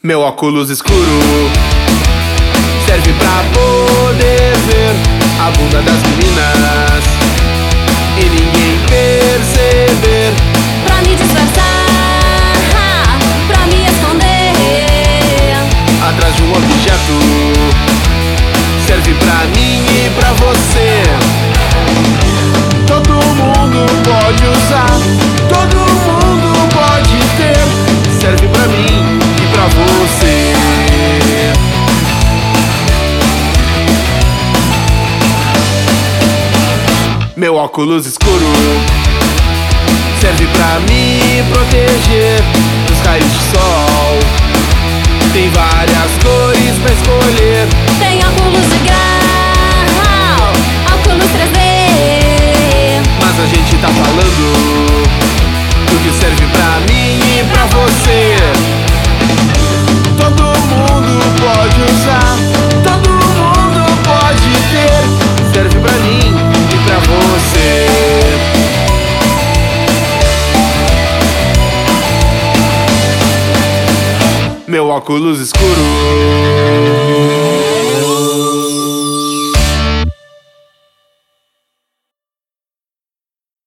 Meu óculos escuro serve pra poder ver a bunda das meninas e ninguém perceber. Pra me disfarçar, pra me esconder Atrás de um objeto serve pra mim e pra você. Todo mundo pode usar, todo mundo pode ter. Serve pra mim e pra você. Meu óculos escuro serve pra me proteger dos raios de sol. Tem várias cores pra escolher. tem óculos de grau, óculos 3D. Mas a gente tá falando do que serve pra mim e pra você. Todo mundo pode usar, todo mundo pode ter. Serve pra mim e pra você. Meu óculos escuro